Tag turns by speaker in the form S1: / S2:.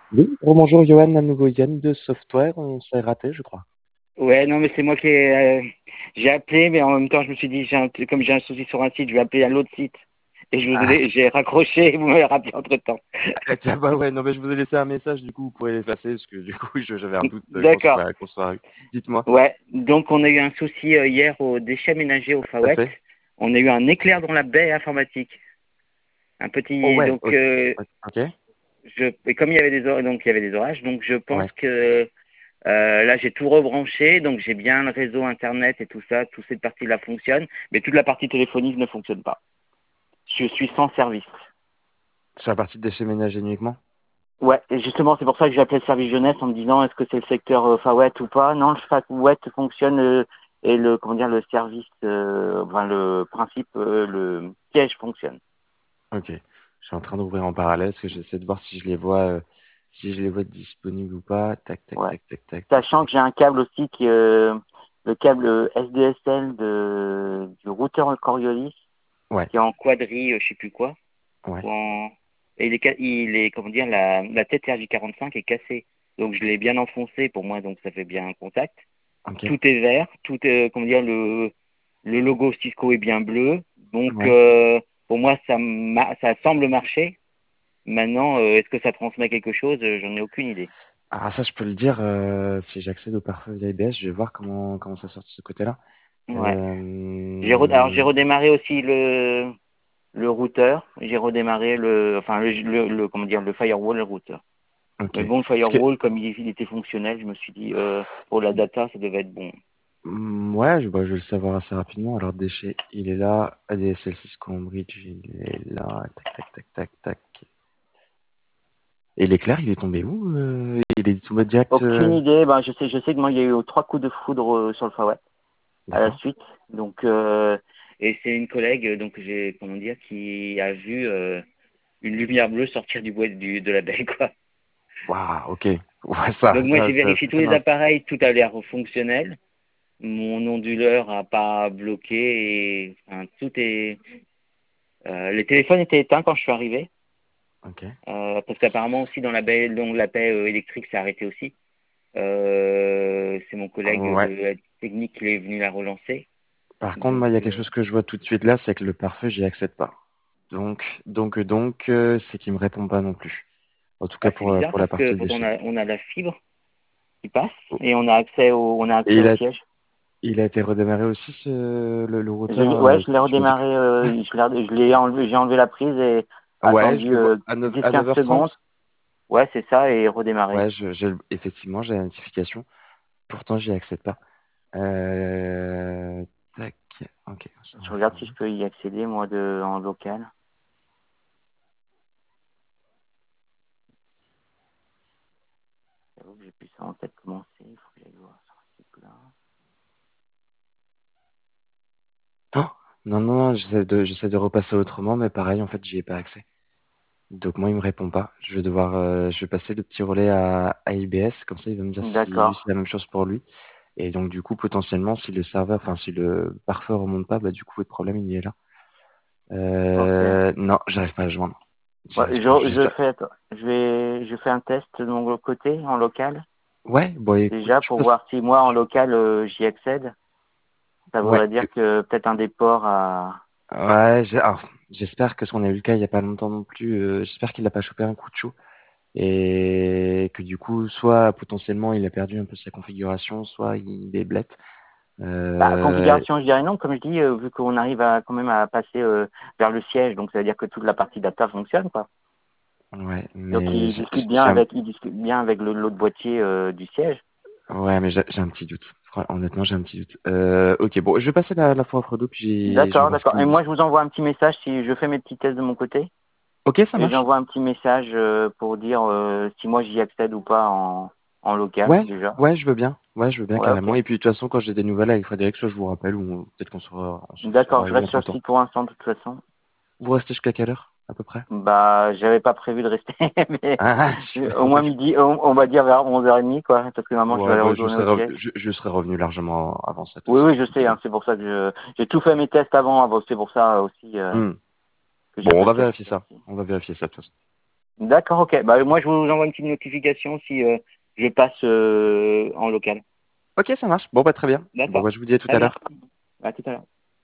S1: Oui, bonjour Johan, à nouveau Yann de Software, on s'est raté, je crois.
S2: Ouais, non, mais c'est moi qui j'ai appelé, mais en même temps, je me suis dit, comme j'ai un souci sur un site, je vais appeler à l'autre site. Et
S1: Ah,
S2: j'ai raccroché et vous m'avez rappelé entre-temps.
S1: tiens, bah ouais, non, mais je vous ai laissé un message, du coup, vous pourrez l'effacer, parce que du coup, j'avais un doute
S2: D'accord.
S1: qu'on soit. Dites-moi.
S2: Ouais, donc on a eu un souci hier aux déchets ménagers au
S1: Tout à
S2: Fawet.
S1: fait.
S2: On a eu un éclair dans la baie informatique. Un
S1: Oh
S2: petit,
S1: ouais,
S2: donc,
S1: ok,
S2: et comme il y avait donc il y avait des orages, donc je pense
S1: ouais.
S2: que là j'ai tout rebranché, donc j'ai bien le réseau internet et tout ça, toute cette partie-là fonctionne, mais toute la partie téléphonique ne fonctionne pas. Je suis sans service.
S1: Sur la partie de déchets ménagers uniquement?
S2: Ouais, et justement, c'est pour ça que j'ai appelé le service jeunesse en me disant est-ce que c'est le secteur Fawet ou pas. Non, le Fawet fonctionne et le comment dire le service, enfin le principe, le siège fonctionne.
S1: Ok. Je suis en train d'ouvrir en parallèle, parce que j'essaie de voir si je les vois disponibles ou pas. Tac, tac,
S2: Ouais.
S1: tac, tac, tac, tac,
S2: Sachant
S1: tac.
S2: que j'ai un câble aussi qui le câble SDSL du routeur Coriolis
S1: Ouais,
S2: qui est en quadri, je sais plus quoi,
S1: ouais.
S2: ou en et il est comment dire la tête RJ45 est cassée. Donc je l'ai bien enfoncé pour moi, donc ça fait bien un contact.
S1: Ok.
S2: Tout est vert, tout est, comment dire, le logo Cisco est bien bleu. Donc,
S1: Ouais.
S2: pour moi, ça semble marcher. Maintenant, est-ce que ça transmet quelque chose? J'en ai aucune idée.
S1: Ah, ça, je peux le dire, si j'accède au pare-feu via IBS, je vais voir comment ça sort de ce côté-là.
S2: Ouais. Alors, j'ai
S1: Euh,
S2: redémarré aussi le routeur. J'ai redémarré comment dire, le firewall, le routeur.
S1: ok.
S2: Mais bon, le
S1: Parce que,
S2: firewall, comme il était fonctionnel, je me suis dit, pour la data, ça devait être bon.
S1: ouais, bah, je vais le savoir assez rapidement. Alors, déchet, il est là. ADSL 6 Cambridge, il est là. Tac, tac, tac, tac, tac. Et l'éclair, il est tombé où? Il est tombé direct.
S2: Aucune idée. Ben, je sais que moi, il y a eu trois coups de foudre sur le firewall à la
S1: D'accord.
S2: suite. Donc, et c'est une collègue, donc j'ai, comment dire, qui a vu une lumière bleue sortir du bois de la baie, quoi.
S1: Waouh, ok. Ouais, ça,
S2: Donc moi,
S1: ça,
S2: j'ai
S1: ça,
S2: vérifié
S1: ça
S2: tous
S1: fait
S2: les
S1: mal.
S2: appareils, tout a l'air fonctionnel. Mon onduleur a pas bloqué et enfin, tout est. Les téléphones étaient éteints quand je suis arrivé,
S1: Ok.
S2: parce qu'apparemment aussi dans la baie, donc la baie électrique s'est arrêtée aussi. C'est mon collègue
S1: Ouais.
S2: de la technique qui est venu la relancer.
S1: Par contre,
S2: Donc,
S1: moi, il y a quelque chose que je vois tout de suite là, c'est que le pare-feu, j'y accède pas. Donc, c'est qu'il me répond pas non plus. En tout cas
S2: c'est bizarre
S1: pour la
S2: parce que
S1: partie
S2: pourtant
S1: déchet.
S2: on a la fibre qui passe
S1: Oh.
S2: et on a
S1: Et
S2: accès au siège.
S1: il a été redémarré aussi le routeur.
S2: Ouais, je l'ai
S1: Je me dis que.
S2: redémarré, je l'ai enlevé, j'ai enlevé la prise et
S1: Ouais, je
S2: attendu
S1: le vois à
S2: 10-15 secondes.
S1: 9h30.
S2: Ouais, c'est ça, et redémarré.
S1: Ouais, effectivement, j'ai la notification. Pourtant, j'y accède pas. Euh, tac. Ok.
S2: Je regarde si je peux y accéder, moi, en local. J'avoue que j'ai plus ça en tête comment c'est, il faut que j'aille voir sur ce site-là.
S1: Oh, non, non, non, j'essaie de repasser autrement, mais pareil, en fait, j'y ai pas accès. Donc moi, il me répond pas. Je vais passer le petit relais à IBS, comme ça, il va me dire si lui,
S2: D'accord.
S1: c'est la même chose pour lui. Et donc, du coup, potentiellement, si le serveur, enfin, si le pare-feu remonte pas, bah, du coup, le problème, il est là.
S2: Ok.
S1: Non, j'arrive pas à le joindre.
S2: Ouais,
S1: J'arrive pas. J'espère.
S2: je fais un test de mon côté, en local,
S1: Ouais, bon, écoute,
S2: déjà,
S1: je
S2: pour
S1: passe.
S2: voir si moi, en local, j'y accède. Ça
S1: Ouais,
S2: voudrait dire que peut-être un des ports a...
S1: ouais, alors, j'espère que ce qu'on a eu le cas il y a pas longtemps non plus, j'espère qu'il a pas chopé un coup de chaud et que du coup, soit potentiellement il a perdu un peu sa configuration, soit il est blette.
S2: Bah,
S1: Euh,
S2: configuration, je dirais non, comme je dis, vu qu'on arrive à quand même à passer vers le siège, donc ça veut dire que toute la partie data fonctionne, quoi.
S1: ouais,
S2: Donc
S1: mais
S2: il discute bien avec l'autre boîtier du siège.
S1: ouais, mais j'ai un petit doute. Honnêtement, j'ai un petit doute. Ok, bon, je vais passer la fois entre deux, puis je vais
S2: D'accord,
S1: voir ce qu'il
S2: d'accord.
S1: me
S2: Et moi,
S1: dit.
S2: je vous envoie un petit message si je fais mes petits tests de mon côté.
S1: Ok, ça
S2: Et
S1: marche.
S2: j'envoie un petit message pour dire si moi j'y accède ou pas en local,
S1: Ouais,
S2: déjà.
S1: ouais, je veux bien. Ouais, je veux bien
S2: Ouais,
S1: carrément.
S2: ok.
S1: Et puis de toute façon, quand j'ai des nouvelles avec Frédéric, soit je vous rappelle, ou peut-être qu'on se
S2: D'accord, je
S1: revoit
S2: reste
S1: entre
S2: sur
S1: le
S2: le
S1: temps.
S2: site pour l'instant, de toute façon.
S1: Vous restez jusqu'à quelle heure, à peu près?
S2: Bah, j'avais pas prévu de rester, mais
S1: Ah,
S2: au moins midi, on va dire vers 11h30, quoi, parce que normalement je vais
S1: ouais,
S2: aller
S1: bah,
S2: retourner au siège.
S1: je serais revenu largement avant ça, de toute
S2: Oui,
S1: façon.
S2: oui, je sais, hein, c'est pour ça que j'ai tout fait mes tests avant, c'est pour ça aussi
S1: Hmm.
S2: que
S1: Bon, on
S2: j'appelle
S1: va
S2: quelqu'un
S1: vérifier ça.
S2: aussi.
S1: On va vérifier ça, de toute façon.
S2: D'accord, ok. Bah, moi, je vous envoie une petite notification si je passe en local.
S1: Ok, ça marche. Bon, bah, très bien. Bon,
S2: D'accord.
S1: bah, je vous dis à tout
S2: Très
S1: à
S2: bien.
S1: l'heure.
S2: À tout à l'heure.